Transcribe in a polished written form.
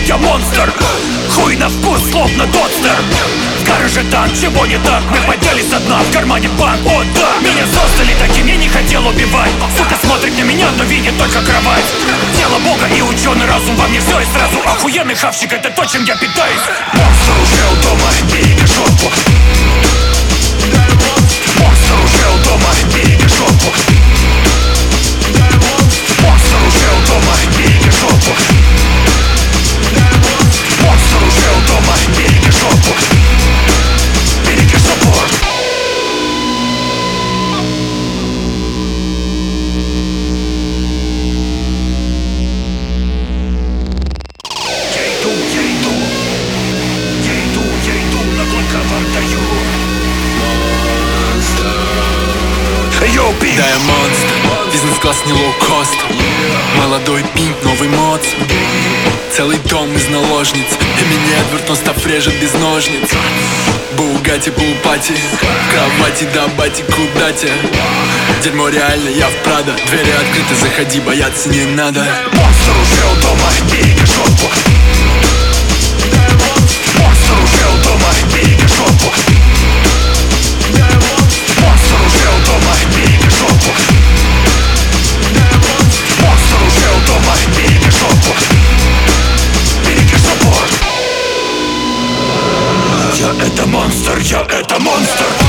я монстр. Хуй на вкус, словно Додстер. В гараже танк, чего не так? Мы поднялись со дна, в кармане банк, о да. Меня создали таким, я не хотел убивать. Сука смотрит на меня, но видит только кровать. Тело бога и ученый разум во мне все и сразу. Охуенный хавчик, это то, чем я питаюсь. Монстр уже у дома, береги жопу. Монстр уже у дома, береги жопу. Монстр уже у дома, береги жопу. Монстр уже у дома, береги жопу. Береги жопу. Я иду, на клыковар даю. Да, я монстр, бизнес-класс не лоу-кост. Молодой пинт, новый мод. Целый дом из наложниц. И меня Эдвард, но став режет без ножниц. Бугати, пати, кровати, да бати, куда те? Дерьмо реально, я в Прадо. Двери открыты, заходи, бояться не надо. Монстр уже у дома, береги жопу. Монстр уже у дома, береги жопу. Монстр уже у дома, береги жопу. Монстр уже у дома, береги жопу. Береги жопу. Я это монстр, я это монстр.